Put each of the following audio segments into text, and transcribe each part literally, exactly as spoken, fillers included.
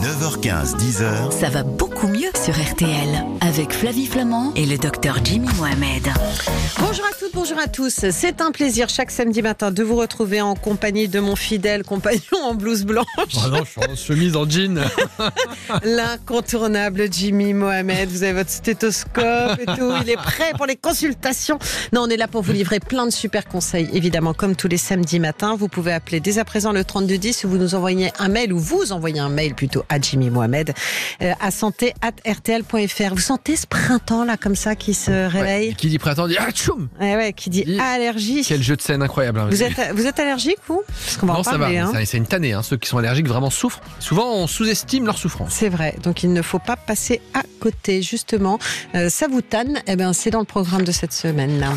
neuf heures quinze, dix heures. Ça va beaucoup mieux sur R T L avec Flavie Flamand et le docteur Jimmy Mohamed. Bonjour à toutes, bonjour à tous. C'est un plaisir chaque samedi matin de vous retrouver en compagnie de mon fidèle compagnon en blouse blanche. Oh non, je suis en chemise en jean. L'incontournable Jimmy Mohamed. Vous avez votre stéthoscope et tout. Il est prêt pour les consultations. Non, on est là pour vous livrer plein de super conseils. Évidemment, comme tous les samedis matins, vous pouvez appeler dès à présent le trente-deux dix ou vous nous envoyez un mail ou vous envoyez un mail plutôt à Jimmy Mohamed euh, à santé arobase r t l point f r. Vous sentez ce printemps là comme ça qui se réveille? Ouais, qui dit printemps dit ah tchoum. Ouais, ouais, qui dit dit... allergie. Quel jeu de scène incroyable. Hein, vous êtes vous êtes allergique vous? Parce qu'on va non, en ça parler, va. hein. C'est une tannée. Hein. Ceux qui sont allergiques vraiment souffrent. Souvent, on sous-estime leur souffrance. C'est vrai. Donc, il ne faut pas passer à côté. Justement, euh, ça vous tanne. Eh ben, c'est dans le programme de cette semaine-là.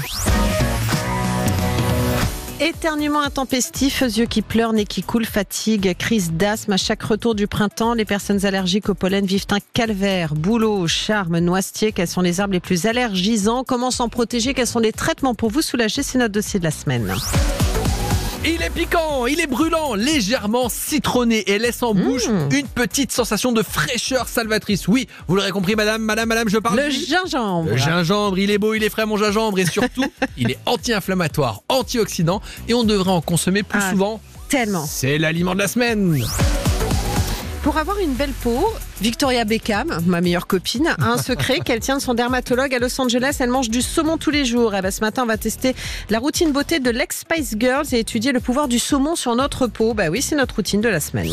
Éternuement intempestif, yeux qui pleurent, nez qui coule, fatigue, crise d'asthme. À chaque retour du printemps, les personnes allergiques au pollen vivent un calvaire. Bouleau, charme, noisetier, quels sont les arbres les plus allergisants? Comment s'en protéger? Quels sont les traitements pour vous soulager? C'est notre dossier de la semaine. Il est piquant, il est brûlant, légèrement citronné et laisse en bouche mmh. une petite sensation de fraîcheur salvatrice. Oui, vous l'aurez compris, madame, madame, madame, je parle Le gingembre. Le gingembre, il est beau, il est frais, mon gingembre, et surtout, il est anti-inflammatoire, antioxydant, et on devrait en consommer plus ah, souvent. Tellement. C'est l'aliment de la semaine. Pour avoir une belle peau, Victoria Beckham, ma meilleure copine, a un secret qu'elle tient de son dermatologue à Los Angeles. Elle mange du saumon tous les jours. Et ben, ce matin, on va tester la routine beauté de l'ex-Spice Girls et étudier le pouvoir du saumon sur notre peau. Bah oui, c'est notre routine de la semaine.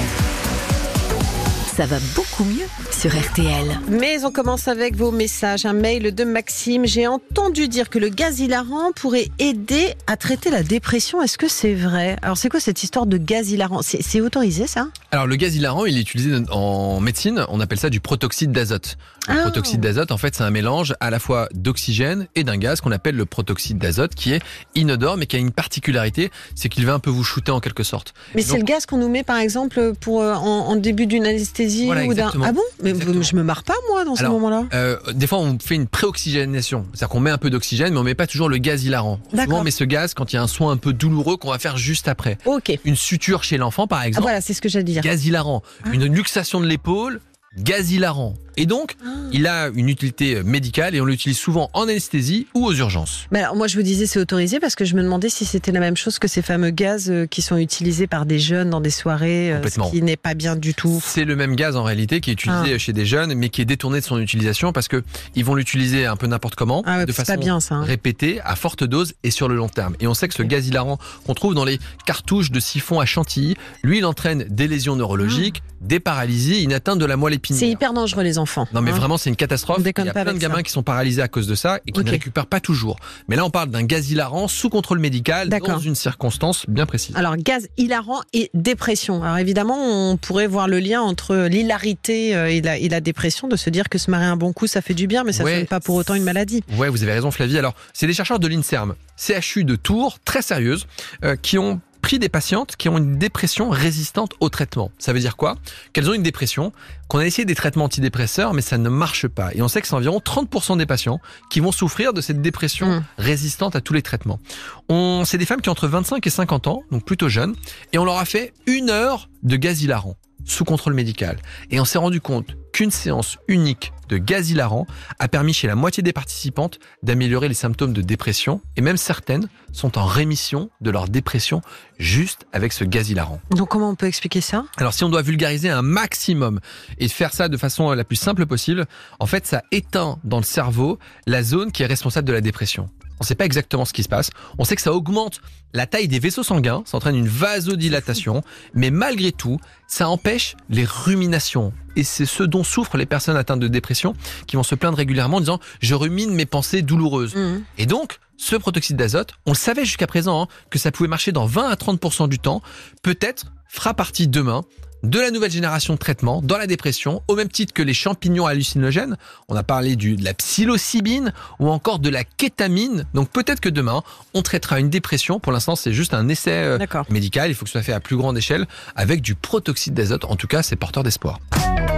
Ça va beaucoup mieux sur R T L. Mais on commence avec vos messages. Un mail de Maxime. J'ai entendu dire que le gaz hilarant pourrait aider à traiter la dépression. Est-ce que c'est vrai? Alors, c'est quoi cette histoire de gaz hilarant? C'est, c'est autorisé, ça? Alors, le gaz hilarant, il est utilisé en médecine. On appelle ça du protoxyde d'azote. Le ah. protoxyde d'azote, en fait, c'est un mélange à la fois d'oxygène et d'un gaz qu'on appelle le protoxyde d'azote, qui est inodore, mais qui a une particularité, c'est qu'il va un peu vous shooter en quelque sorte. Mais donc, c'est le gaz qu'on nous met, par exemple, pour euh, en, en début d'une anesthésie voilà, ou d'un... Ah bon? Mais exactement. Je me marre pas, moi, dans Alors, ce moment-là. Euh, des fois, on fait une préoxygénation. C'est-à-dire qu'on met un peu d'oxygène, mais on met pas toujours le gaz hilarant. D'accord. Souvent, on met ce gaz quand il y a un soin un peu douloureux qu'on va faire juste après. Ok. Une suture chez l'enfant, par exemple. Ah, voilà, c'est ce que j'allais dire. Gaz hilarant. Ah. Une luxation de l'épaule. Gaz hilarant. Et donc, ah. il a une utilité médicale et on l'utilise souvent en anesthésie ou aux urgences. Mais alors, moi, je vous disais c'est autorisé parce que je me demandais si c'était la même chose que ces fameux gaz qui sont utilisés par des jeunes dans des soirées, ce qui n'est pas bien du tout. C'est le même gaz en réalité qui est utilisé ah. chez des jeunes, mais qui est détourné de son utilisation parce que ils vont l'utiliser un peu n'importe comment, ah ouais, de façon pas bien, ça, hein. répétée, à forte dose et sur le long terme. Et on sait que ce gaz hilarant qu'on trouve dans les cartouches de siphon à chantilly, lui, il entraîne des lésions neurologiques, ah. des paralysies, une atteinte de la moelle épinière. C'est hyper dangereux les enfants. Non mais hein. vraiment c'est une catastrophe. Il y a plein de gamins ça. qui sont paralysés à cause de ça et qui okay. ne récupèrent pas toujours. Mais là on parle d'un gaz hilarant sous contrôle médical dans une circonstance bien précise. Alors gaz hilarant et dépression. Alors évidemment on pourrait voir le lien entre l'hilarité et la, et la dépression, de se dire que se marrer un bon coup ça fait du bien, mais ça ne ouais. sonne pas pour autant une maladie. Ouais, vous avez raison Flavie. Alors c'est des chercheurs de l'INSERM, C H U de Tours, très sérieuses, euh, qui ont pris des patientes qui ont une dépression résistante au traitement. Ça veut dire quoi? Qu'elles ont une dépression, qu'on a essayé des traitements antidépresseurs, mais ça ne marche pas. Et on sait que c'est environ trente pour cent des patients qui vont souffrir de cette dépression mmh. résistante à tous les traitements. On, c'est des femmes qui ont entre vingt-cinq et cinquante ans, donc plutôt jeunes, et on leur a fait une heure de gaz hilarant sous contrôle médical. Et on s'est rendu compte qu'une séance unique de gaz hilarant a permis chez la moitié des participantes d'améliorer les symptômes de dépression et même certaines sont en rémission de leur dépression juste avec ce gaz hilarant. Donc comment on peut expliquer ça? Alors si on doit vulgariser un maximum et faire ça de façon la plus simple possible, en fait ça éteint dans le cerveau la zone qui est responsable de la dépression. On ne sait pas exactement ce qui se passe. On sait que ça augmente la taille des vaisseaux sanguins, ça entraîne une vasodilatation, mais malgré tout, ça empêche les ruminations. Et c'est ce dont souffrent les personnes atteintes de dépression qui vont se plaindre régulièrement en disant « je rumine mes pensées douloureuses mmh. ». Et donc, ce protoxyde d'azote, on le savait jusqu'à présent hein, que ça pouvait marcher dans vingt à trente pour cent du temps, peut-être fera partie demain de la nouvelle génération de traitements dans la dépression, au même titre que les champignons hallucinogènes. On a parlé du, de la psilocybine ou encore de la kétamine. Donc peut-être que demain, on traitera une dépression. Pour l'instant, c'est juste un essai euh, médical. Il faut que ce soit fait à plus grande échelle avec du protoxyde d'azote. En tout cas, c'est porteur d'espoir.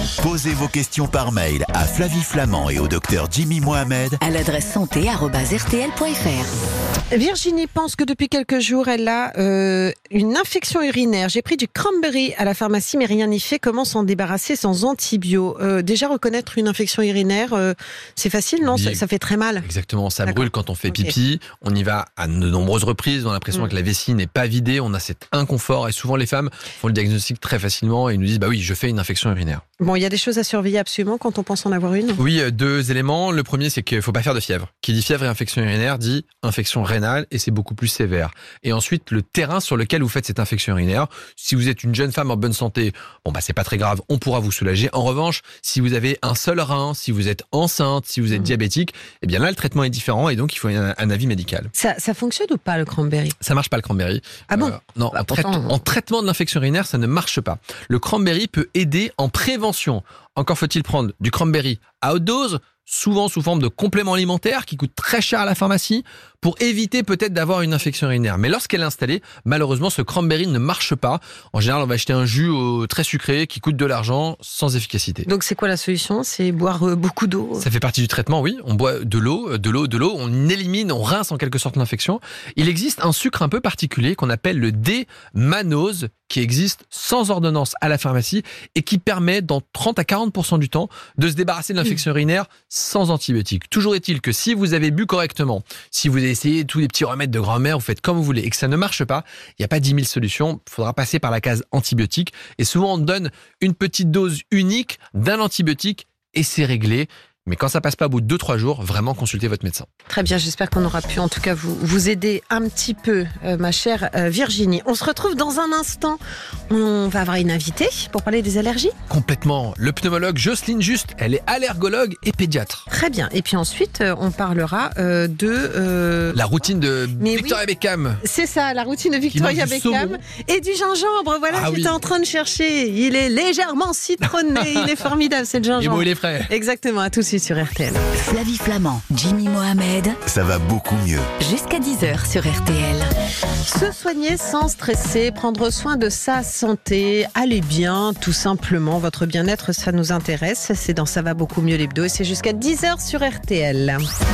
Posez vos questions par mail à Flavie Flamand et au docteur Jimmy Mohamed à l'adresse santé arobase r t l point f r. Virginie pense que depuis quelques jours, elle a euh, une infection urinaire. J'ai pris du cranberry à la pharmacie, mais rien n'y fait. Comment s'en débarrasser sans antibio euh, Déjà, reconnaître une infection urinaire, euh, c'est facile, non? ça, ça fait très mal. Exactement, ça D'accord. brûle quand on fait Okay. pipi. On y va à de nombreuses reprises. On a l'impression Mm. que la vessie n'est pas vidée. On a cet inconfort. Et souvent, les femmes font le diagnostic très facilement et ils nous disent, bah oui, je fais une infection urinaire. Bon, il y a des choses à surveiller absolument quand on pense en avoir une. Oui, euh, deux éléments. Le premier, c'est qu'il ne faut pas faire de fièvre. Qui dit fièvre et infection urinaire dit infection rénale et c'est beaucoup plus sévère. Et ensuite, le terrain sur lequel vous faites cette infection urinaire. Si vous êtes une jeune femme en bonne santé, bon bah c'est pas très grave, on pourra vous soulager. En revanche, si vous avez un seul rein, si vous êtes enceinte, si vous êtes Mmh. diabétique, eh bien là le traitement est différent et donc il faut un, un avis médical. Ça, ça fonctionne ou pas le cranberry? Ça marche pas le cranberry. Ah bon? Euh, Non, Bah, en, traite- pourtant, en traitement de l'infection urinaire, ça ne marche pas. Le cranberry peut aider en prévention. Encore faut-il prendre du cranberry à haute dose, souvent sous forme de complément alimentaire qui coûte très cher à la pharmacie, pour éviter peut-être d'avoir une infection urinaire. Mais lorsqu'elle est installée, malheureusement, ce cranberry ne marche pas. En général, on va acheter un jus au- très sucré qui coûte de l'argent sans efficacité. Donc c'est quoi la solution? C'est boire euh, beaucoup d'eau? Ça fait partie du traitement, oui. On boit de l'eau, de l'eau, de l'eau. On élimine, on rince en quelque sorte l'infection. Il existe un sucre un peu particulier qu'on appelle le D-mannose qui existe sans ordonnance à la pharmacie et qui permet dans trente à quarante pour cent du temps de se débarrasser de l'infection urinaire sans antibiotiques. Toujours est-il que si vous avez bu correctement, si vous avez essayé tous les petits remèdes de grand-mère, vous faites comme vous voulez et que ça ne marche pas, il n'y a pas dix mille solutions. Il faudra passer par la case antibiotique. Et souvent, on donne une petite dose unique d'un antibiotique et c'est réglé. Mais quand ça passe pas au bout de deux trois jours, vraiment consultez votre médecin. Très bien, j'espère qu'on aura pu en tout cas vous, vous aider un petit peu, euh, ma chère euh, Virginie. On se retrouve dans un instant. On va avoir une invitée pour parler des allergies. Complètement. Le pneumologue Jocelyne Juste, elle est allergologue et pédiatre. Très bien. Et puis ensuite, euh, on parlera euh, de... euh, La routine de Mais Victoria oui. Beckham. C'est ça, la routine de Victoria mange du Beckham saumon. et du gingembre. Voilà, Ah j'étais oui. en train de chercher. Il est légèrement citronné. Il est formidable, c'est le Il est gingembre. beau, il est frais. Exactement, à tout de suite sur R T L. Flavie Flamand, Jimmy Mohamed, Ça va beaucoup mieux. jusqu'à dix heures sur R T L. Se soigner sans stresser, prendre soin de sa santé, aller bien, tout simplement. Votre bien-être, ça nous intéresse. C'est dans Ça va beaucoup mieux l'hebdo et c'est jusqu'à dix heures sur R T L.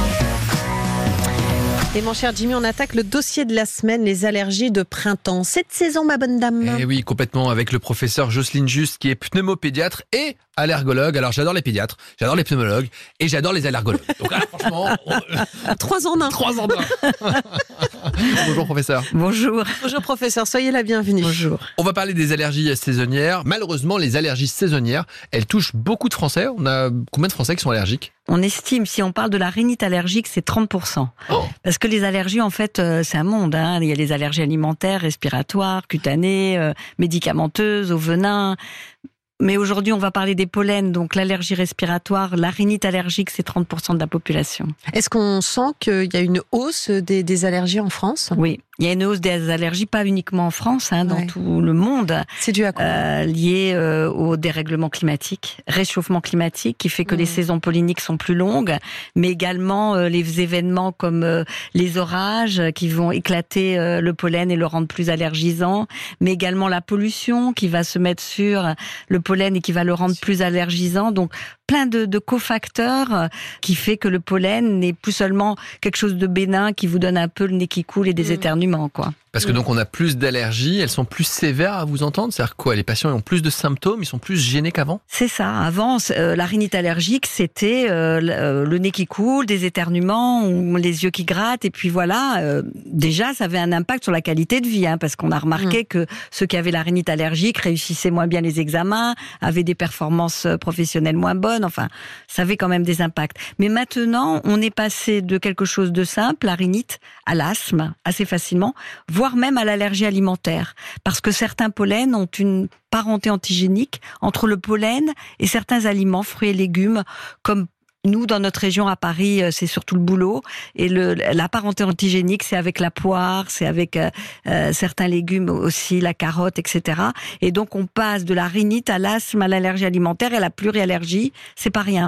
Et mon cher Jimmy, on attaque le dossier de la semaine, les allergies de printemps. Cette saison, ma bonne dame. Eh oui, complètement, avec le professeur Jocelyne Juste qui est pneumopédiatre et allergologue. Alors j'adore les pédiatres, j'adore les pneumologues et j'adore les allergologues. Donc là, franchement, on... Trois en un. trois en un. Bonjour professeur. Bonjour. Bonjour professeur, soyez la bienvenue. Bonjour. On va parler des allergies saisonnières. Malheureusement, les allergies saisonnières, elles touchent beaucoup de Français. On a combien de Français qui sont allergiques? On estime, si on parle de la rhinite allergique, c'est trente pour cent. Oh. Parce que les allergies, en fait, euh, c'est un monde. Hein. Il y a les allergies alimentaires, respiratoires, cutanées, euh, médicamenteuses, au venin. Mais aujourd'hui, on va parler des pollens, donc l'allergie respiratoire, la rhinite allergique, c'est trente pour cent de la population. Est-ce qu'on sent qu'il y a une hausse des, des allergies en France? Oui, il y a une hausse des allergies, pas uniquement en France, hein, dans Ouais. tout le monde, C'est dû à quoi? euh, liées euh, au dérèglement climatique, réchauffement climatique, qui fait que Mmh. les saisons polliniques sont plus longues, mais également euh, les événements comme euh, les orages euh, qui vont éclater euh, le pollen et le rendre plus allergisant, mais également la pollution qui va se mettre sur le pollen et qui va le rendre plus allergisant. Donc plein de, de cofacteurs euh, qui fait que le pollen n'est plus seulement quelque chose de bénin qui vous donne un peu le nez qui coule et des Mmh. éternuements, quoi. Parce que donc on a plus d'allergies, elles sont plus sévères à vous entendre. C'est-à-dire quoi? Les patients ont plus de symptômes, ils sont plus gênés qu'avant? C'est ça. Avant, euh, la rhinite allergique, c'était euh, le, euh, le nez qui coule, des éternuements, ou les yeux qui grattent, et puis voilà. Euh, déjà, ça avait un impact sur la qualité de vie, hein, parce qu'on a remarqué mmh. que ceux qui avaient la rhinite allergique réussissaient moins bien les examens, avaient des performances professionnelles moins bonnes. Enfin, ça avait quand même des impacts. Mais maintenant, on est passé de quelque chose de simple, la rhinite, à l'asthme, assez facilement, voire même à l'allergie alimentaire, parce que certains pollens ont une parenté antigénique entre le pollen et certains aliments, fruits et légumes, comme nous, dans notre région à Paris, c'est surtout le bouleau. Et le, la parenté antigénique, c'est avec la poire, c'est avec euh, euh, certains légumes aussi, la carotte, et cetera. Et donc, on passe de la rhinite à l'asthme, à l'allergie alimentaire et à la pluriallergie. C'est pas rien.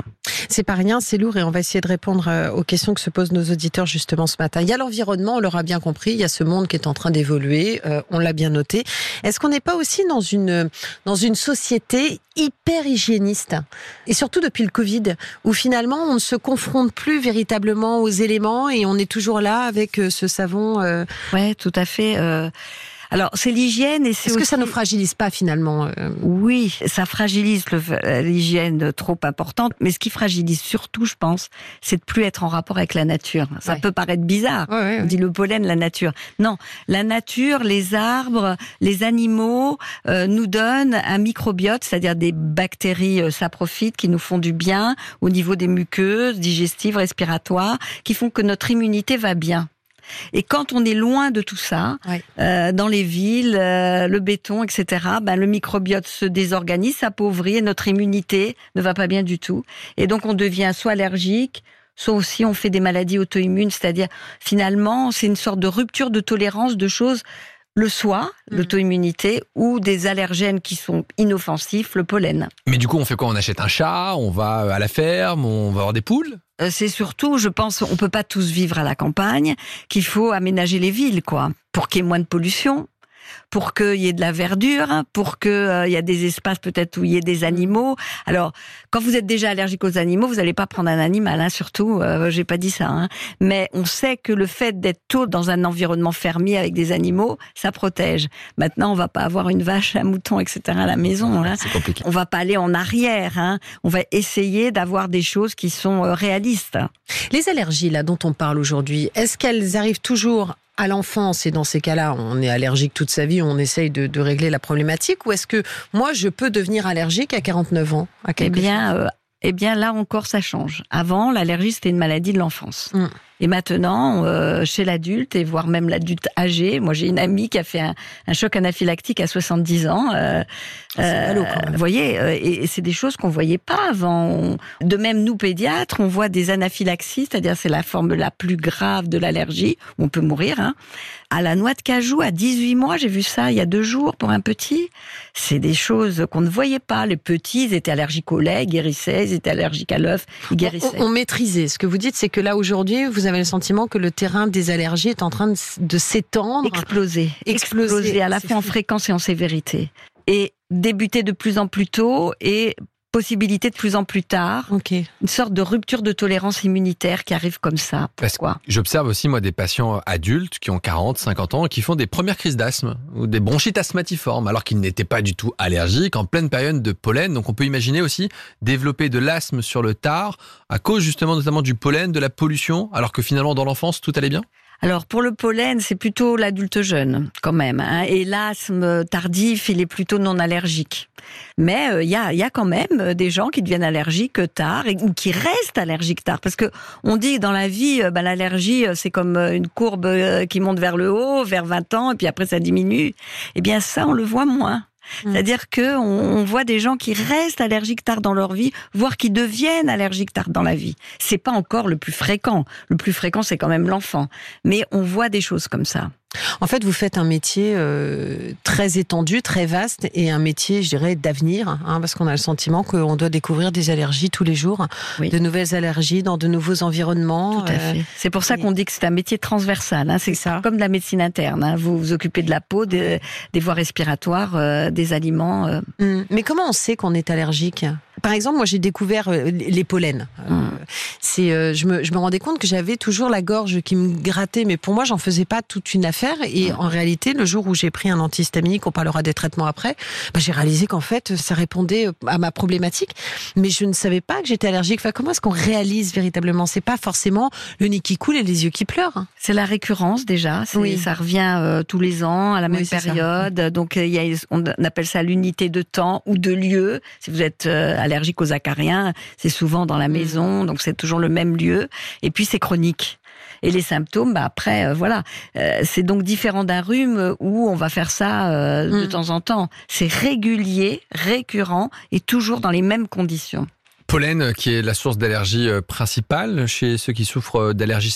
C'est pas rien, c'est lourd et on va essayer de répondre aux questions que se posent nos auditeurs justement ce matin. Il y a l'environnement, on l'aura bien compris, il y a ce monde qui est en train d'évoluer, euh, on l'a bien noté. Est-ce qu'on n'est pas aussi dans une, dans une société hyper hygiéniste, et surtout depuis le Covid, où finalement on ne se confronte plus véritablement aux éléments et on est toujours là avec ce savon euh... Ouais, tout à fait. Euh... Alors, c'est l'hygiène et c'est Est-ce aussi... que ça ne fragilise pas finalement euh... Oui, ça fragilise le, l'hygiène trop importante, mais ce qui fragilise surtout, je pense, c'est de plus être en rapport avec la nature. Ça ouais. peut paraître bizarre, ouais, ouais, on dit le pollen, la nature. Non, la nature, les arbres, les animaux euh, nous donnent un microbiote, c'est-à-dire des bactéries euh, saprophytes qui nous font du bien au niveau des muqueuses, digestives, respiratoires, qui font que notre immunité va bien. Et quand on est loin de tout ça, ouais. euh, dans les villes, euh, le béton, et cetera, ben le microbiote se désorganise, s'appauvrit et notre immunité ne va pas bien du tout. Et donc on devient soit allergique, soit aussi on fait des maladies auto-immunes, c'est-à-dire finalement c'est une sorte de rupture de tolérance de choses. Le soi, mmh. l'auto-immunité, ou des allergènes qui sont inoffensifs, le pollen. Mais du coup, on fait quoi ? On achète un chat, on va à la ferme, on va avoir des poules ? euh, C'est surtout, je pense, on peut pas tous vivre à la campagne, qu'il faut aménager les villes, quoi, pour qu'il y ait moins de pollution, pour qu'il y ait de la verdure, pour qu'il euh, y ait des espaces peut-être où il y ait des animaux. Alors, quand vous êtes déjà allergique aux animaux, vous n'allez pas prendre un animal, hein, surtout, euh, j'ai pas dit ça. Hein. Mais on sait que le fait d'être tôt dans un environnement fermé avec des animaux, ça protège. Maintenant, on va pas avoir une vache, un mouton, et cetera à la maison. Hein. C'est compliqué. On va pas aller en arrière. Hein. On va essayer d'avoir des choses qui sont euh, réalistes. Les allergies là dont on parle aujourd'hui, est-ce qu'elles arrivent toujours à l'enfance, et dans ces cas-là, on est allergique toute sa vie, on essaye de, de régler la problématique, ou est-ce que moi, je peux devenir allergique à quarante-neuf ans à Eh bien, euh, eh bien, là encore, ça change. Avant, l'allergie, c'était une maladie de l'enfance. Mmh. Et maintenant, euh, chez l'adulte, et voire même l'adulte âgé, moi j'ai une amie qui a fait un, un choc anaphylactique à soixante-dix ans. Euh, c'est euh, ballot, quand même. Vous voyez, euh, et, et c'est des choses qu'on voyait pas avant. On, de même, nous pédiatres, on voit des anaphylaxies, c'est-à-dire c'est la forme la plus grave de l'allergie, où on peut mourir. Hein. À la noix de cajou, à dix-huit mois, j'ai vu ça il y a deux jours pour un petit. C'est des choses qu'on ne voyait pas. Les petits, ils étaient allergiques au lait, ils guérissaient, ils étaient allergiques à l'œuf, ils guérissaient. On, on maîtrisait. Ce que vous dites, c'est que là aujourd'hui, vous avez le sentiment que le terrain des allergies est en train de, de s'étendre. Exploser. Exploser. Exploser à la fois en fréquence et en sévérité. Et débuter de plus en plus tôt et possibilité de plus en plus tard. Okay. Une sorte de rupture de tolérance immunitaire qui arrive comme ça. Pourquoi ? J'observe aussi, moi, des patients adultes qui ont quarante, cinquante ans et qui font des premières crises d'asthme ou des bronchites asthmatiformes alors qu'ils n'étaient pas du tout allergiques en pleine période de pollen. Donc on peut imaginer aussi développer de l'asthme sur le tard à cause justement notamment du pollen, de la pollution, alors que finalement dans l'enfance tout allait bien ? Alors pour le pollen, c'est plutôt l'adulte jeune quand même, hein, et l'asthme tardif, il est plutôt non allergique. Mais il euh, y a, y a quand même des gens qui deviennent allergiques tard et, ou qui restent allergiques tard, parce que on dit que dans la vie, euh, bah, l'allergie c'est comme une courbe euh, qui monte vers le haut, vers vingt ans, et puis après ça diminue. Eh bien ça, on le voit moins. C'est-à-dire que on voit des gens qui restent allergiques tard dans leur vie, voire qui deviennent allergiques tard dans la vie. C'est pas encore le plus fréquent. Le plus fréquent, c'est quand même l'enfant. Mais on voit des choses comme ça. En fait, vous faites un métier euh, très étendu, très vaste, et un métier, je dirais, d'avenir, hein, parce qu'on a le sentiment qu'on doit découvrir des allergies tous les jours, oui. de nouvelles allergies dans de nouveaux environnements. Tout à fait. Euh, c'est pour ça et... qu'on dit que c'est un métier transversal. Hein, c'est, c'est ça. Comme de la médecine interne. Hein, vous vous occupez de la peau, des, des voies respiratoires, euh, des aliments. Euh. Mmh. Mais comment on sait qu'on est allergique ? Par exemple, moi, j'ai découvert euh, les pollens. Euh, mmh. c'est, euh, je, me, je me rendais compte que j'avais toujours la gorge qui me grattait, mais pour moi, j'en faisais pas toute une affaire. Et mmh. en réalité, le jour où j'ai pris un antihistaminique, on parlera des traitements après, bah, j'ai réalisé qu'en fait, ça répondait à ma problématique. Mais je ne savais pas que j'étais allergique. Enfin, comment est-ce qu'on réalise véritablement ? C'est pas forcément le nez qui coule et les yeux qui pleurent. C'est la récurrence déjà. C'est, oui. Ça revient euh, tous les ans à la même oui, période. Ça. Donc, il y a, on appelle ça l'unité de temps ou de lieu. Si vous êtes euh, allergique aux acariens, c'est souvent dans la maison, donc c'est toujours le même lieu. Et puis c'est chronique. Et les symptômes, bah après, euh, voilà, euh, c'est donc différent d'un rhume où on va faire ça euh, de mmh. temps en temps. C'est régulier, récurrent et toujours dans les mêmes conditions. Pollen, qui est la source d'allergie principale chez ceux qui souffrent d'allergies saisonnières ?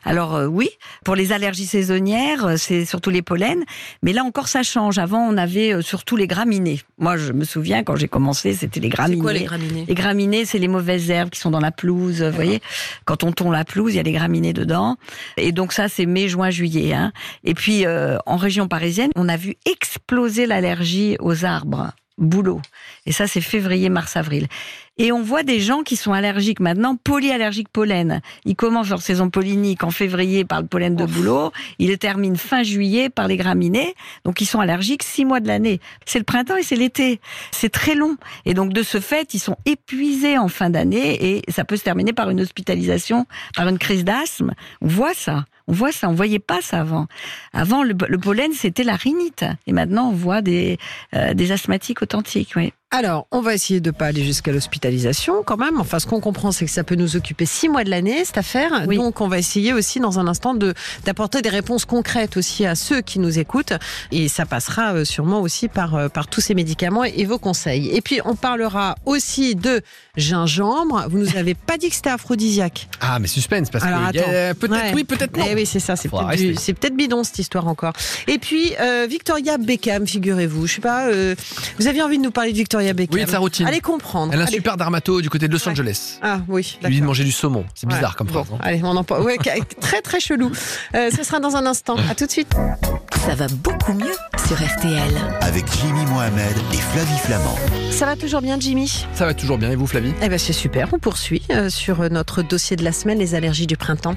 Alors euh, oui, pour les allergies saisonnières, euh, c'est surtout les pollens, mais là encore ça change. Avant, on avait euh, surtout les graminées. Moi, je me souviens, quand j'ai commencé, c'était les graminées. C'est quoi les graminées ? Les graminées, c'est les mauvaises herbes qui sont dans la pelouse. Vous voyez, quand on tond la pelouse, il y a les graminées dedans. Et donc ça, c'est mai, juin, juillet. Hein. Et puis, euh, en région parisienne, on a vu exploser l'allergie aux arbres, bouleaux. Et ça, c'est février, mars, avril. Et on voit des gens qui sont allergiques maintenant, polyallergiques pollen. Ils commencent leur saison pollinique en février par le pollen de bouleau, ils le terminent fin juillet par les graminées, donc ils sont allergiques six mois de l'année. C'est le printemps et c'est l'été. C'est très long. Et donc de ce fait, ils sont épuisés en fin d'année et ça peut se terminer par une hospitalisation, par une crise d'asthme. On voit ça. On voit ça, on voyait pas ça avant. Avant, le, le pollen, c'était la rhinite. Et maintenant, on voit des, euh, des asthmatiques authentiques, oui. Alors, on va essayer de pas aller jusqu'à l'hospitalisation quand même. Enfin, ce qu'on comprend, c'est que ça peut nous occuper six mois de l'année, cette affaire. Oui. Donc, on va essayer aussi dans un instant de d'apporter des réponses concrètes aussi à ceux qui nous écoutent. Et ça passera sûrement aussi par, par tous ces médicaments et vos conseils. Et puis, on parlera aussi de gingembre. Vous nous avez pas dit que c'était aphrodisiaque. Ah, mais suspense, parce Alors, que y a- attends. peut-être Ouais. oui, peut-être non. Eh oui, c'est ça. C'est Faudra peut-être, du- rester. c'est peut-être bidon, cette histoire encore. Et puis, euh, Victoria Beckham, figurez-vous. Je sais pas, euh, vous aviez envie de nous parler de Victoria Beckham. Oui, de sa routine. Allez comprendre. Elle a un Allez. super dermato du côté de Los Ouais. Angeles. Ah oui, Il lui dit de d'accord. manger du saumon. C'est bizarre Ouais. comme Bon, phrase. hein. allez, on en parle. Ouais, très très chelou. Euh, ce sera dans un instant. À tout de suite. Ça va beaucoup mieux sur R T L. Avec Jimmy Mohamed et Flavie Flamand. Ça va toujours bien, Jimmy ? Ça va toujours bien. Et vous, Flavie ? Eh ben c'est super. On poursuit euh, sur notre dossier de la semaine, les allergies du printemps.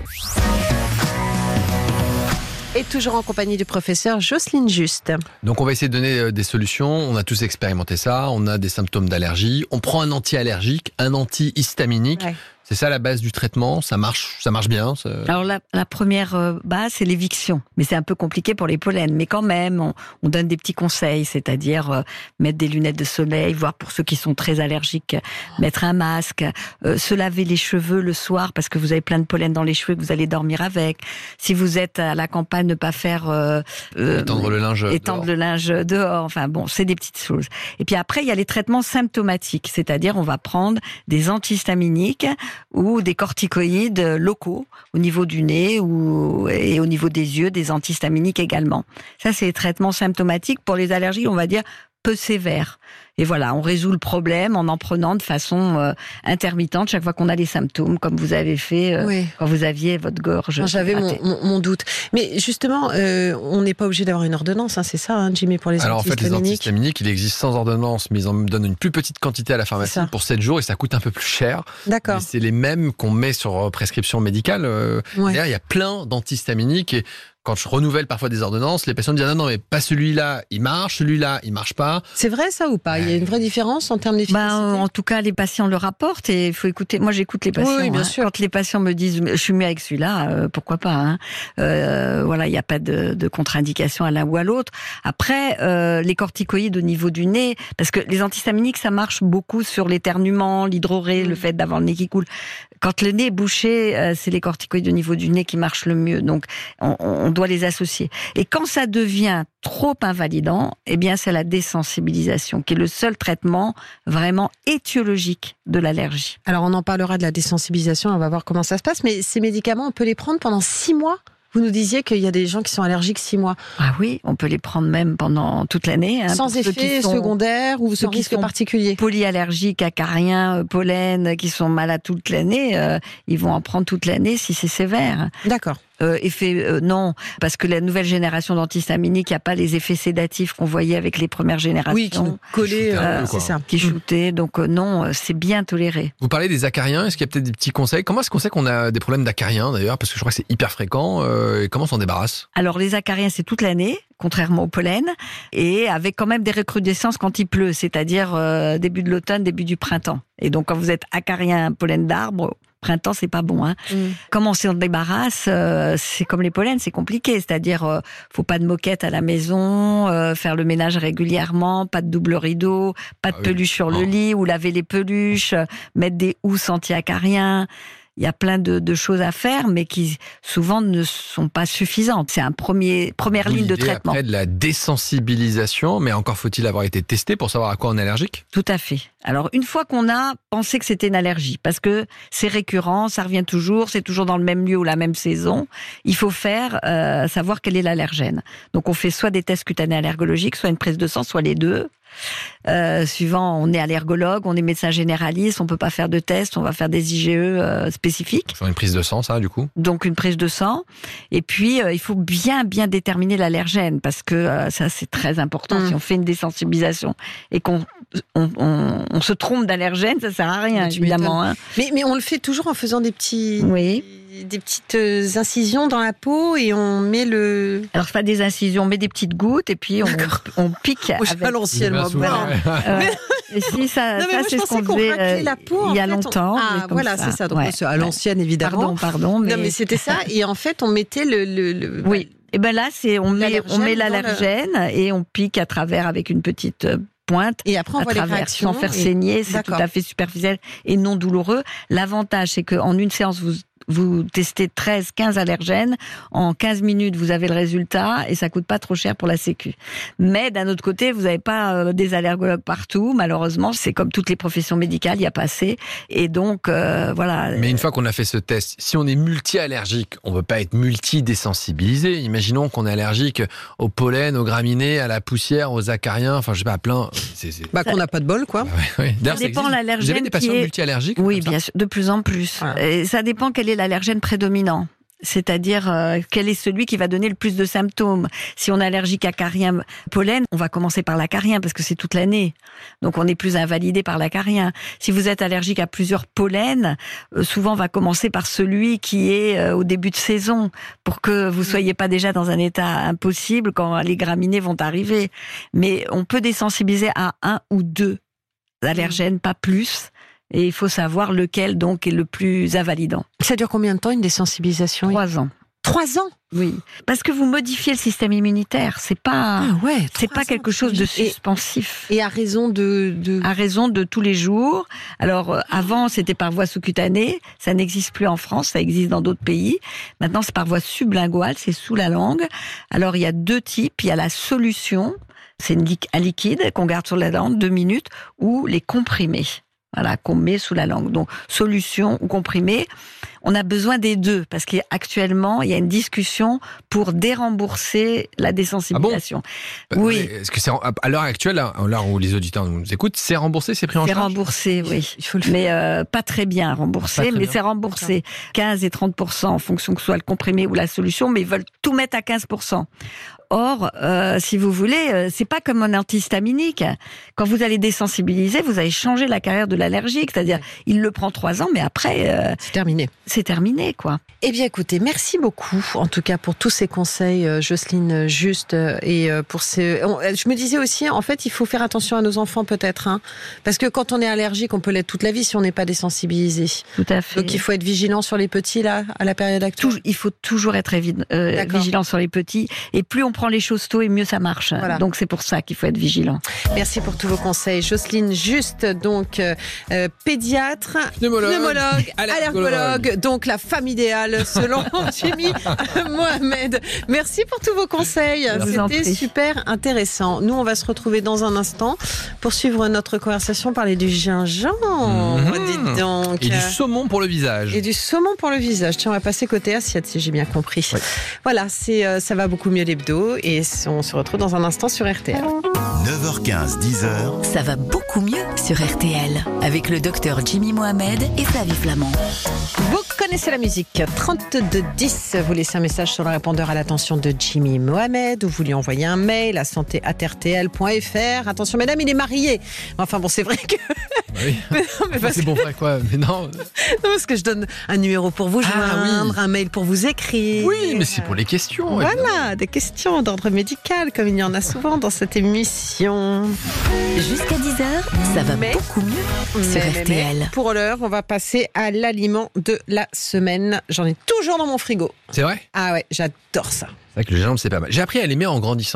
Et toujours en compagnie du professeur Jocelyne Juste. Donc on va essayer de donner euh, des solutions. On a tous expérimenté ça. On a des symptômes d'allergie. On prend un anti-allergique, un anti-histaminique. Ouais. C'est ça la base du traitement. Ça marche, ça marche bien. ça- Alors la, la première euh, base, c'est l'éviction. Mais c'est un peu compliqué pour les pollens. Mais quand même, on, on donne des petits conseils, c'est-à-dire euh, mettre des lunettes de soleil, voire pour ceux qui sont très allergiques, mettre un masque, euh, se laver les cheveux le soir parce que vous avez plein de pollen dans les cheveux que vous allez dormir avec. Si vous êtes à la campagne, ne pas faire... Euh, euh, Étendre le linge. étendre dehors. le linge dehors. Enfin bon, c'est des petites choses. Et puis après, il y a les traitements symptomatiques, c'est-à-dire on va prendre des antihistaminiques ou des corticoïdes locaux au niveau du nez ou et au niveau des yeux, des antihistaminiques également. Ça, c'est les traitements symptomatiques pour les allergies, on va dire peu sévères. Et voilà, on résout le problème en en prenant de façon euh, intermittente chaque fois qu'on a les symptômes, comme vous avez fait euh, Oui. quand vous aviez votre gorge. Non, J'avais mon, grattée. mon, mon doute. Mais justement, euh, on n'est pas obligé d'avoir une ordonnance, hein, c'est ça, hein, Jimmy, pour les Alors en fait, les antihistaminiques. antihistaminiques, il existe sans ordonnance, mais ils en donnent une plus petite quantité à la pharmacie C'est ça. pour sept jours et ça coûte un peu plus cher. D'accord. Mais c'est les mêmes qu'on met sur prescription médicale. Euh, Ouais. D'ailleurs, il y a plein d'antihistaminiques et quand je renouvelle parfois des ordonnances, les patients me disent ah non, non, mais pas celui-là, il marche, celui-là, il marche pas. C'est vrai ça ou pas ? Il y a une vraie différence en termes d'efficacité ? Ben, en tout cas, les patients le rapportent et il faut écouter. Moi, j'écoute les patients. Oui, bien hein. sûr. Quand les patients me disent, je suis mieux avec celui-là, euh, pourquoi pas hein. euh, Voilà, il n'y a pas de, de contre-indication à l'un ou à l'autre. Après, euh, les corticoïdes au niveau du nez, parce que les antihistaminiques, ça marche beaucoup sur l'éternuement, l'hydrorrhée, Mm. le fait d'avoir le nez qui coule. Quand le nez est bouché, euh, c'est les corticoïdes au niveau du nez qui marchent le mieux. Donc, on, on doit les associer. Et quand ça devient trop invalidant, eh bien, c'est la désensibilisation, qui est le seul traitement vraiment étiologique de l'allergie. Alors, on en parlera de la désensibilisation, on va voir comment ça se passe. Mais ces médicaments, on peut les prendre pendant six mois ? Vous nous disiez qu'il y a des gens qui sont allergiques six mois. Ah oui, on peut les prendre même pendant toute l'année. Hein, Sans pour ceux qui effet sont secondaire ou ceux sans qui risque sont particulier. polyallergiques, acariens, euh, pollen, qui sont malades toute l'année, euh, ils vont en prendre toute l'année si c'est sévère. D'accord. Euh, effet euh, non, parce que la nouvelle génération d'antihistaminiques, il n'y a pas les effets sédatifs qu'on voyait avec les premières générations. Oui, qui nous collaient, Shooter un euh, peu, c'est quoi. ça. Qui shootaient, donc euh, non, euh, c'est bien toléré. Vous parlez des acariens, est-ce qu'il y a peut-être des petits conseils? Comment est-ce qu'on sait qu'on a des problèmes d'acariens d'ailleurs? Parce que je crois que c'est hyper fréquent. Euh, et comment on s'en débarrasse? Alors les acariens, c'est toute l'année, contrairement au pollen, et avec quand même des recrudescences quand il pleut, c'est-à-dire euh, début de l'automne, début du printemps. Et donc quand vous êtes acarien, pollen d'arbre, printemps, c'est pas bon. Hein. Mm. Comment on s'en débarrasse? euh, C'est comme les pollens, c'est compliqué. C'est-à-dire, euh, faut pas de moquette à la maison, euh, faire le ménage régulièrement, pas de double rideau, pas de Ah oui. peluche sur le Oh. lit, ou laver les peluches, euh, mettre des housses anti-acariens. il y a plein de, de choses à faire, mais qui souvent ne sont pas suffisantes. C'est un premier première ligne de traitement. Après de la désensibilisation, mais encore faut-il avoir été testé pour savoir à quoi on est allergique. Tout à fait. Alors une fois qu'on a pensé que c'était une allergie, parce que c'est récurrent, ça revient toujours, c'est toujours dans le même lieu ou la même saison, il faut faire euh, savoir quel est l'allergène. Donc on fait soit des tests cutanés allergologiques, soit une prise de sang, soit les deux. Euh, suivant, on est allergologue, on est médecin généraliste, on peut pas faire de tests, on va faire des I G E euh, spécifiques. Faire une prise de sang, ça, du coup. Donc une prise de sang. Et puis euh, il faut bien bien déterminer l'allergène parce que euh, ça c'est très important. Mmh. Si on fait une désensibilisation et qu'on on, on, on se trompe d'allergène, ça sert à rien évidemment. Hein. Mais mais on le fait toujours en faisant des petits. Oui. Des petites incisions dans la peau et on met le... Alors, c'est pas des incisions, on met des petites gouttes et puis on, on pique. Moi, je suis à l'ancienne, moi. Voilà. Euh, et si ça, non, mais ça moi, c'est ce qu'on faisait euh, la peau, il y a fait, longtemps. On... Ah, voilà, ça. c'est ça. Donc, ouais. c'est à l'ancienne, évidemment. Pardon, pardon. Mais... Non, mais c'était ça. Et en fait, on mettait le... le, le... Oui. Et ben là, c'est on met, on met l'allergène le... et on pique à travers avec une petite... pointe, et après on voit travers, les réactions sans faire et... saigner, c'est D'accord. tout à fait superficiel et non douloureux. L'avantage, c'est qu'en une séance, vous vous testez treize, quinze allergènes. En quinze minutes, vous avez le résultat et ça coûte pas trop cher pour la Sécu. Mais d'un autre côté, vous n'avez pas euh, des allergologues partout. Malheureusement, c'est comme toutes les professions médicales, il n'y a pas assez. Et donc, euh, voilà. Mais une fois qu'on a fait ce test, si on est multi-allergique, on ne peut pas être multi-désensibilisé. Imaginons qu'on est allergique au pollen, aux graminées, à la poussière, aux acariens, enfin, je sais pas, à plein. C'est, c'est... Bah, qu'on n'a pas de bol, quoi. Bah, ouais, ouais. Ça dépend l'allergène. Vous avez des patients est... multi-allergiques? Oui, bien sûr, de plus en plus. Ah. Et ça dépend quel est l'allergène prédominant. C'est-à-dire euh, quel est celui qui va donner le plus de symptômes. Si on est allergique à carien pollen, on va commencer par l'acarien parce que c'est toute l'année. Donc on est plus invalidé par l'acarien. Si vous êtes allergique à plusieurs pollens, euh, souvent on va commencer par celui qui est euh, au début de saison pour que vous soyez pas déjà dans un état impossible quand les graminées vont arriver. Mais on peut désensibiliser à un ou deux allergènes, pas plus. Et il faut savoir lequel donc est le plus invalidant. Ça dure combien de temps une désensibilisation? Trois ans. Trois ans? Oui. Parce que vous modifiez le système immunitaire. C'est pas, ah ouais, c'est pas quelque chose de suspensif. Et, et à raison de, de... À raison de tous les jours. Alors, euh, avant, c'était par voie sous-cutanée. Ça n'existe plus en France. Ça existe dans d'autres pays. Maintenant, c'est par voie sublinguale. C'est sous la langue. Alors, il y a deux types. Il y a la solution. C'est une li- un liquide qu'on garde sur la langue deux minutes ou les comprimés. Voilà, qu'on met sous la langue. Donc, solution ou comprimé. On a besoin des deux, parce qu'actuellement, il y a une discussion pour dérembourser la désensibilisation. Ah bon? Oui. Est-ce que c'est, à l'heure actuelle, à l'heure où les auditeurs nous écoutent, c'est remboursé, c'est pris en c'est charge? C'est remboursé, oui. Il faut le faire. Mais euh, pas très bien remboursé, très mais bien. C'est remboursé. quinze et trente pour cent en fonction que ce soit le comprimé ou la solution, mais ils veulent tout mettre à quinze pour cent. Or, euh, si vous voulez, euh, c'est pas comme un antihistaminique. Quand vous allez désensibiliser, vous allez changer la carrière de l'allergique. C'est-à-dire, il le prend trois ans, mais après... Euh, c'est terminé. C'est terminé, quoi. Eh bien, écoutez, merci beaucoup, en tout cas, pour tous ces conseils, euh, Jocelyne Juste. Euh, et euh, pour ces... On, je me disais aussi, en fait, il faut faire attention à nos enfants, peut-être. Hein, parce que quand on est allergique, on peut l'être toute la vie si on n'est pas désensibilisé. Tout à fait. Donc, il faut être vigilant sur les petits, là, à la période actuelle. Tout, il faut toujours être évi- euh, vigilant sur les petits. Et plus on prend les choses tôt et mieux ça marche. Voilà. Donc c'est pour ça qu'il faut être vigilant. Merci pour tous vos conseils. Jocelyne Juste, donc euh, pédiatre, pneumologue, pneumologue allergologue, allergologue, donc la femme idéale selon Jimmy Mohamed. Merci pour tous vos conseils. C'était super intéressant. Nous, on va se retrouver dans un instant pour suivre notre conversation, parler du gingembre. Mmh. Dites donc. Et du saumon pour le visage. Et du saumon pour le visage. Tiens, on va passer côté assiette, si j'ai bien compris. Oui. Voilà, c'est, euh, ça va beaucoup mieux l'hebdo et on se retrouve dans un instant sur R T L. neuf heures quinze, dix heures. Ça va beaucoup mieux sur R T L avec le docteur Jimmy Mohamed et Flavie Flamand. Vous connaissez la musique. trente-deux dix, vous laissez un message sur le répondeur à l'attention de Jimmy Mohamed ou vous lui envoyez un mail à santé arobase r t l point f r. Attention, mesdames, il est marié. Enfin bon, c'est vrai que... Oui. mais non, mais enfin, c'est bon vrai quoi, mais non. Non, parce que je donne un numéro pour vous joindre, ah, oui. un mail pour vous écrire. Oui, mais c'est pour les questions. Voilà, évidemment. Des questions d'ordre médical, comme il y en a souvent dans cette émission. Jusqu'à dix heures, ça va mais, beaucoup mieux sur mais, R T L. Mais, pour l'heure, on va passer à l'aliment de la semaine. J'en ai toujours dans mon frigo. C'est vrai? Ah ouais, j'adore ça. C'est vrai que le gingembre, c'est pas mal. J'ai appris à l'aimer en grandissant.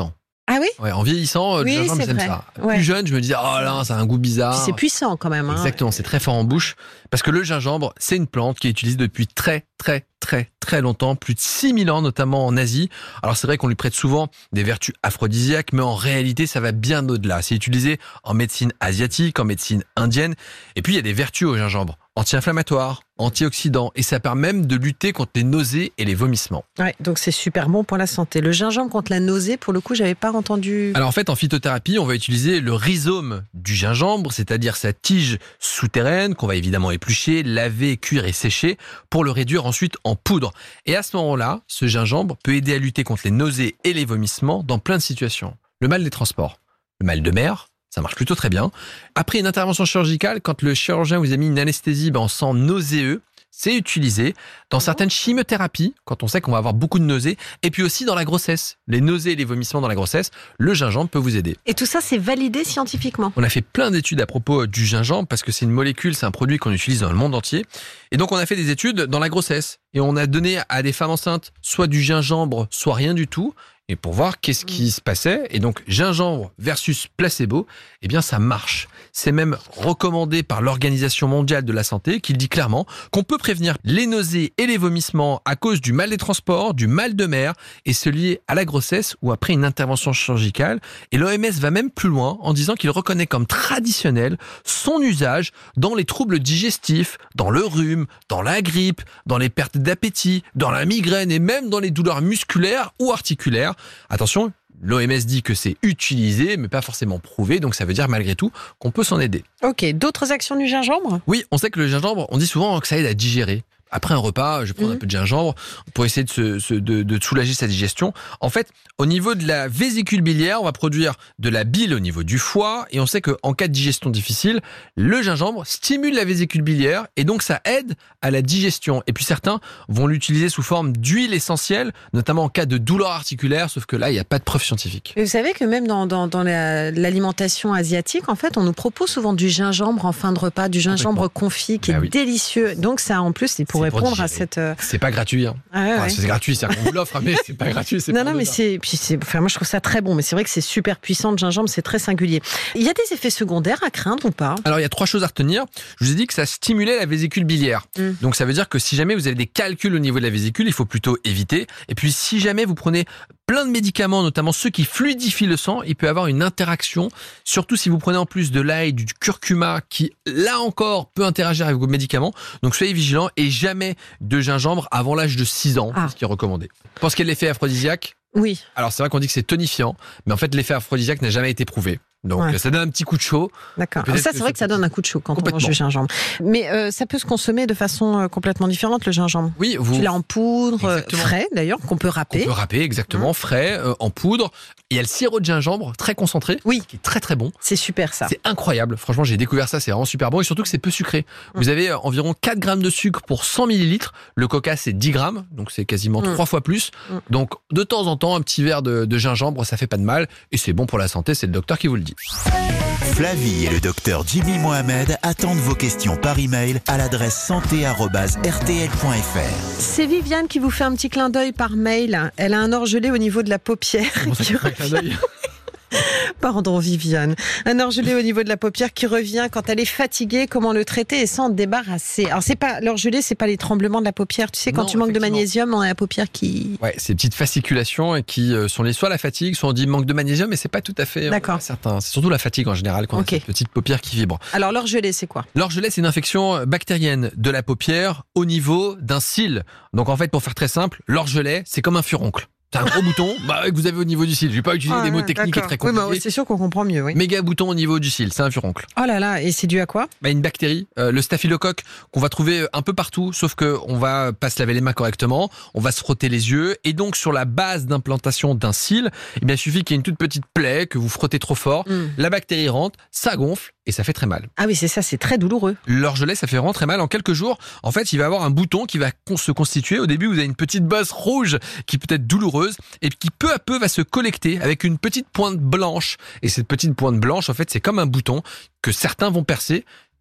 Ah oui? Ouais, en vieillissant, euh, Oui, le gingembre, c'est j'aime vrai. ça. Ouais. Plus jeune, je me disais, oh là, ça a un goût bizarre. Puis c'est puissant quand même. Hein. Exactement, c'est très fort en bouche. Parce que le gingembre, c'est une plante qui est utilisée depuis très, très, très, très longtemps, plus de six mille ans, notamment en Asie. Alors c'est vrai qu'on lui prête souvent des vertus aphrodisiaques, mais en réalité, ça va bien au-delà. C'est utilisé en médecine asiatique, en médecine indienne. Et puis, il y a des vertus au gingembre. Anti-inflammatoire, antioxydant, et ça permet même de lutter contre les nausées et les vomissements. Ouais, donc c'est super bon pour la santé. Le gingembre contre la nausée, pour le coup, j'avais pas entendu. Alors en fait, en phytothérapie, on va utiliser le rhizome du gingembre, c'est-à-dire sa tige souterraine qu'on va évidemment éplucher, laver, cuire et sécher pour le réduire ensuite en poudre. Et à ce moment-là, ce gingembre peut aider à lutter contre les nausées et les vomissements dans plein de situations. Le mal des transports, le mal de mer, ça marche plutôt très bien. Après une intervention chirurgicale, quand le chirurgien vous a mis une anesthésie, ben on sent nauséeux. C'est utilisé dans certaines chimiothérapies, quand on sait qu'on va avoir beaucoup de nausées, et puis aussi dans la grossesse. Les nausées et les vomissements dans la grossesse, le gingembre peut vous aider. Et tout ça, c'est validé scientifiquement. On a fait plein d'études à propos du gingembre, parce que c'est une molécule, c'est un produit qu'on utilise dans le monde entier. Et donc on a fait des études dans la grossesse. Et on a donné à des femmes enceintes soit du gingembre, soit rien du tout. Et pour voir qu'est-ce qui se passait, et donc gingembre versus placebo, eh bien ça marche. C'est même recommandé par l'Organisation mondiale de la santé qui le dit clairement qu'on peut prévenir les nausées et les vomissements à cause du mal des transports, du mal de mer et se lier à la grossesse ou après une intervention chirurgicale. Et l'O M S va même plus loin en disant qu'il reconnaît comme traditionnel son usage dans les troubles digestifs, dans le rhume, dans la grippe, dans les pertes d'appétit, dans la migraine et même dans les douleurs musculaires ou articulaires. Attention, l'O M S dit que c'est utilisé, mais pas forcément prouvé, donc ça veut dire malgré tout qu'on peut s'en aider. Ok, d'autres actions du gingembre? Oui, on sait que le gingembre, on dit souvent que ça aide à digérer. Après un repas, je vais prendre mmh. un peu de gingembre pour essayer de, se, se, de, de soulager sa digestion. En fait, au niveau de la vésicule biliaire, on va produire de la bile au niveau du foie. Et on sait qu'en cas de digestion difficile, le gingembre stimule la vésicule biliaire et donc ça aide à la digestion. Et puis certains vont l'utiliser sous forme d'huile essentielle, notamment en cas de douleur articulaire, sauf que là, il n'y a pas de preuve scientifique. Et vous savez que même dans, dans, dans la, l'alimentation asiatique, en fait, on nous propose souvent du gingembre en fin de repas, du gingembre confit qui bah est oui. délicieux. Donc ça, en plus, il pourrait répondre à cette. C'est pas gratuit. Hein. Ah ouais, enfin, ouais. C'est gratuit, c'est qu'on vous l'offre, mais c'est pas gratuit. C'est non, pas non, mais c'est. Puis c'est. Enfin, moi, je trouve ça très bon, mais c'est vrai que c'est super puissant. Le gingembre, c'est très singulier. Il y a des effets secondaires à craindre ou pas? Alors, il y a trois choses à retenir. Je vous ai dit que ça stimulait la vésicule biliaire. Mm. Donc, ça veut dire que si jamais vous avez des calculs au niveau de la vésicule, il faut plutôt éviter. Et puis, si jamais vous prenez plein de médicaments, notamment ceux qui fluidifient le sang, il peut y avoir une interaction. Surtout si vous prenez en plus de l'ail, du curcuma, qui là encore peut interagir avec vos médicaments. Donc, soyez vigilants et jamais de gingembre avant l'âge de six ans, ah. ce qui est recommandé. Vous pensez qu'il y a l'effet aphrodisiaque? Oui. Alors c'est vrai qu'on dit que c'est tonifiant, mais en fait l'effet aphrodisiaque n'a jamais été prouvé. Donc ouais. ça donne un petit coup de chaud. D'accord. Ça c'est vrai que ça donne un coup de chaud quand on mange du gingembre. Mais euh, ça peut se consommer de façon euh, complètement différente le gingembre. Oui, vous. Tu l'as en poudre, exactement. Frais d'ailleurs, qu'on peut râper. On peut râper exactement, mmh. frais, euh, en poudre. Il y a le sirop de gingembre très concentré, oui. qui est très très bon. C'est super ça. C'est incroyable. Franchement, j'ai découvert ça, c'est vraiment super bon et surtout que c'est peu sucré. Mmh. Vous avez euh, environ quatre grammes de sucre pour cent millilitres. Le coca c'est dix grammes, donc c'est quasiment mmh. trois fois plus. Mmh. Donc de temps en temps un petit verre de, de gingembre, ça fait pas de mal et c'est bon pour la santé. C'est le docteur qui vous le dit. Flavie et le docteur Jimmy Mohamed attendent vos questions par email à l'adresse santé arobase r t l point f r. C'est Viviane qui vous fait un petit clin d'œil par mail. Elle a un orgelé au niveau de la paupière. Comment ça, qui un clin d'œil? Pardon Viviane. Un orgelé au niveau de la paupière qui revient quand elle est fatiguée. Comment le traiter et s'en débarrasser? Alors c'est pas l'orgelé, c'est pas les tremblements de la paupière. Tu sais, quand non, tu manques de magnésium, on a la paupière qui. Ouais, ces petites fasciculations qui sont liées soit à la fatigue, soit on dit manque de magnésium, mais c'est pas tout à fait euh, certain. C'est surtout la fatigue en général quand okay. on a cette petite paupière qui vibre. Alors l'orgelé, c'est quoi? L'orgelé, c'est une infection bactérienne de la paupière au niveau d'un cil. Donc en fait, pour faire très simple, l'orgelé, c'est comme un furoncle. C'est un gros bouton bah, que vous avez au niveau du cil. Je vais pas utiliser ah, des mots techniques et très compliqués. Oui, bah, c'est sûr qu'on comprend mieux. Oui. Méga bouton au niveau du cil, c'est un furoncle. Oh là là, et c'est dû à quoi? Bah, une bactérie, euh, le staphylocoque qu'on va trouver un peu partout, sauf que on va pas se laver les mains correctement, on va se frotter les yeux, et donc sur la base d'implantation d'un cil, eh bien, il suffit qu'il y ait une toute petite plaie que vous frottez trop fort, mm. la bactérie rentre, ça gonfle et ça fait très mal. Ah oui, c'est ça, c'est très douloureux. L'orgelé, ça fait vraiment très mal. En quelques jours, en fait, il va y avoir un bouton qui va se constituer. Au début, vous avez une petite bosse rouge qui peut être douloureuse et qui peu à peu va se collecter avec une petite pointe blanche. Et cette petite pointe blanche, en fait, c'est comme un bouton que certains vont percer.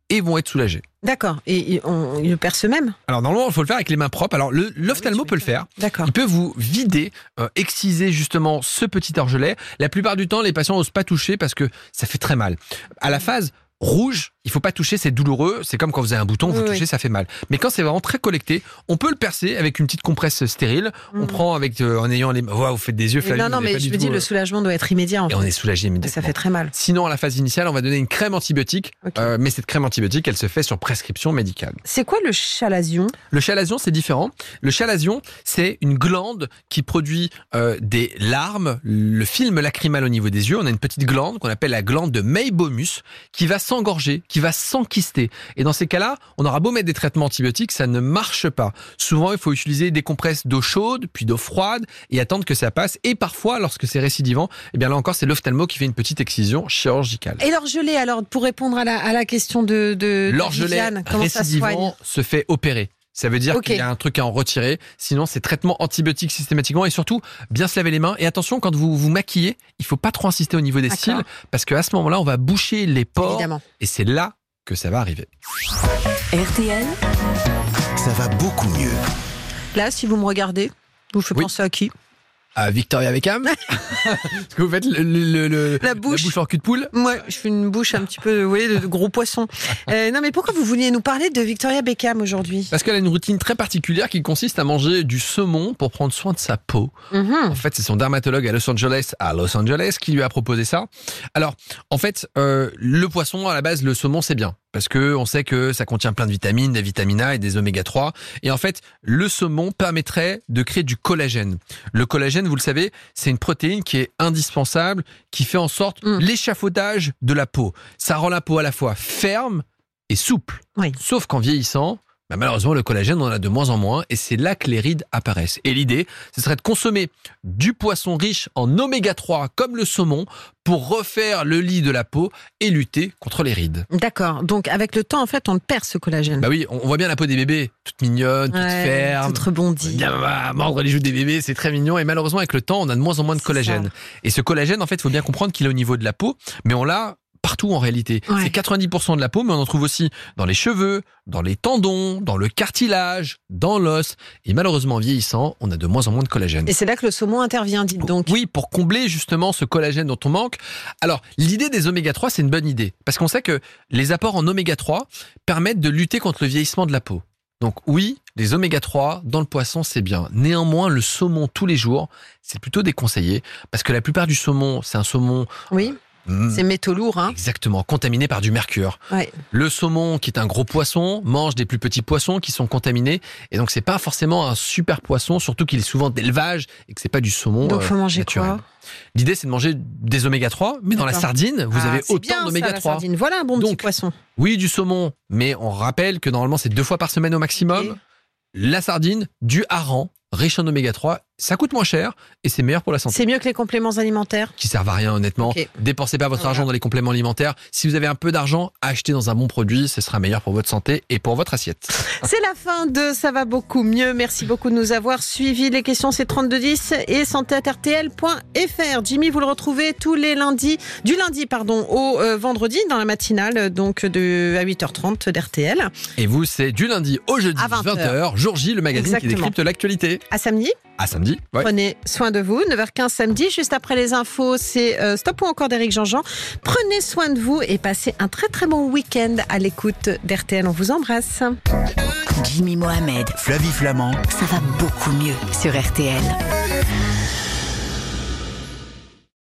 et vont être soulagés. D'accord. Et et on, ils le percent eux-mêmes? Alors normalement, il faut le faire avec les mains propres. Alors le, l'ophtalmo Ah oui, peut le faire. D'accord. Il peut vous vider, euh, exciser justement ce petit orgelet. La plupart du temps, les patients n'osent pas toucher parce que ça fait très mal. À la phase rouge, il faut pas toucher, c'est douloureux. C'est comme quand vous avez un bouton, vous Oui, touchez, oui. ça fait mal. Mais quand c'est vraiment très collecté, on peut le percer avec une petite compresse stérile. On Mm. prend avec, euh, en ayant les, wow, vous faites des yeux, Et Flavie, non, vous non, avez mais pas je du me tout, dis, euh, le soulagement doit être immédiat. En et fait. on est soulagé immédiatement. Ça fait très mal. Sinon, à la phase initiale, on va donner une crème antibiotique, Ok. euh, mais cette crème antibiotique, elle se fait sur prescription médicale. C'est quoi le chalazion? Le chalazion, c'est différent. Le chalazion, c'est une glande qui produit euh, des larmes, le film lacrymal au niveau des yeux. On a une petite glande qu'on appelle la glande de Meibomus qui va s'engorger, qui va s'enquister. Et dans ces cas-là, on aura beau mettre des traitements antibiotiques, ça ne marche pas. Souvent, il faut utiliser des compresses d'eau chaude, puis d'eau froide, et attendre que ça passe. Et parfois, lorsque c'est récidivant, eh bien là encore, c'est l'ophtalmo qui fait une petite excision chirurgicale. Et l'orgelet, alors, pour répondre à la, à la question de, de, de L'orgelet Viviane, comment ça se soigne? récidivant se fait opérer. Ça veut dire Ok. qu'il y a un truc à en retirer. Sinon, c'est traitement antibiotique systématiquement. Et surtout, bien se laver les mains. Et attention, quand vous vous maquillez, il faut pas trop insister au niveau des D'accord. cils. Parce qu'à ce moment-là, on va boucher les pores. Évidemment. Et c'est là que ça va arriver. R T L, Ça va beaucoup mieux. Là, si vous me regardez, vous faites Oui. penser à qui? À Victoria Beckham. Est-ce que vous faites le, le- le- La bouche. en cul de poule? Moi, je fais une bouche un petit peu, vous voyez, de, de gros poisson. Euh, non, mais pourquoi vous vouliez nous parler de Victoria Beckham aujourd'hui? Parce qu'elle a une routine très particulière qui consiste à manger du saumon pour prendre soin de sa peau. Mhm. En fait, c'est son dermatologue à Los Angeles, à Los Angeles, qui lui a proposé ça. Alors, en fait, euh, le poisson, à la base, le saumon, c'est bien. Parce que on sait que ça contient plein de vitamines, des vitamines A et des oméga trois. Et en fait, le saumon permettrait de créer du collagène. Le collagène, vous le savez, c'est une protéine qui est indispensable, qui fait en sorte Mm. l'échafaudage de la peau. Ça rend la peau à la fois ferme et souple. Oui. Sauf qu'en vieillissant, bah malheureusement, le collagène, on en a de moins en moins, et c'est là que les rides apparaissent. Et l'idée, ce serait de consommer du poisson riche en oméga trois, comme le saumon, pour refaire le lit de la peau et lutter contre les rides. D'accord. Donc, avec le temps, en fait, on le perd, ce collagène. Bah oui, on on voit bien la peau des bébés, toute mignonne, toute Ouais, ferme. toute rebondie. Bien, bah, mordre les joues des bébés, c'est très mignon. Et malheureusement, avec le temps, on a de moins en moins de C'est collagène. ça. Et ce collagène, en fait, il faut bien comprendre qu'il est au niveau de la peau, mais on l'a partout en réalité. Ouais. C'est quatre-vingt-dix pour cent de la peau, mais on en trouve aussi dans les cheveux, dans les tendons, dans le cartilage, dans l'os. Et malheureusement, en vieillissant, on a de moins en moins de collagène. Et c'est là que le saumon intervient, dites donc. Oui, pour combler justement ce collagène dont on manque. Alors, l'idée des oméga trois, c'est une bonne idée. Parce qu'on sait que les apports en oméga trois permettent de lutter contre le vieillissement de la peau. Donc oui, les oméga trois dans le poisson, c'est bien. Néanmoins, le saumon tous les jours, c'est plutôt déconseillé. Parce que la plupart du saumon, c'est un saumon... Oui, mm, c'est métaux lourds, hein. Exactement, contaminé par du mercure. Ouais. Le saumon, qui est un gros poisson, mange des plus petits poissons qui sont contaminés. Et donc, c'est pas forcément un super poisson, surtout qu'il est souvent d'élevage et que c'est pas du saumon Donc, euh, faut manger naturel. quoi? L'idée, c'est de manger des oméga trois, mais dans la D'accord. sardine, vous Ah, avez c'est autant bien, ça, d'oméga la trois. sardine. Voilà un bon petit Donc, poisson. Oui, du saumon, mais on rappelle que normalement, c'est deux fois par semaine au maximum. Ok. La sardine, du hareng, riche en oméga trois, ça coûte moins cher et c'est meilleur pour la santé. C'est mieux que les compléments alimentaires. Qui servent à rien, honnêtement. Ok. Dépensez pas votre Voilà. argent dans les compléments alimentaires. Si vous avez un peu d'argent, achetez dans un bon produit, ce sera meilleur pour votre santé et pour votre assiette. C'est la fin de Ça va beaucoup mieux. Merci beaucoup de nous avoir suivis. Les questions, c'est trente-deux dix et santé arobase r t l point f r. Jimmy, vous le retrouvez tous les lundis, du lundi, pardon, au euh, vendredi dans la matinale, donc de à huit heures trente d'R T L. Et vous, c'est du lundi au jeudi, À vingt heures. vingt heures, jour J, le magazine Exactement. qui décrypte l'actualité. À samedi. À samedi. Ouais. Prenez soin de vous. neuf heures quinze samedi, juste après les infos, c'est euh, Stop ou encore d'Éric Jean-Jean. Prenez soin de vous et passez un très très bon week-end à l'écoute d'R T L. On vous embrasse. Jimmy Mohamed, Flavie Flamand. ça va beaucoup mieux sur R T L.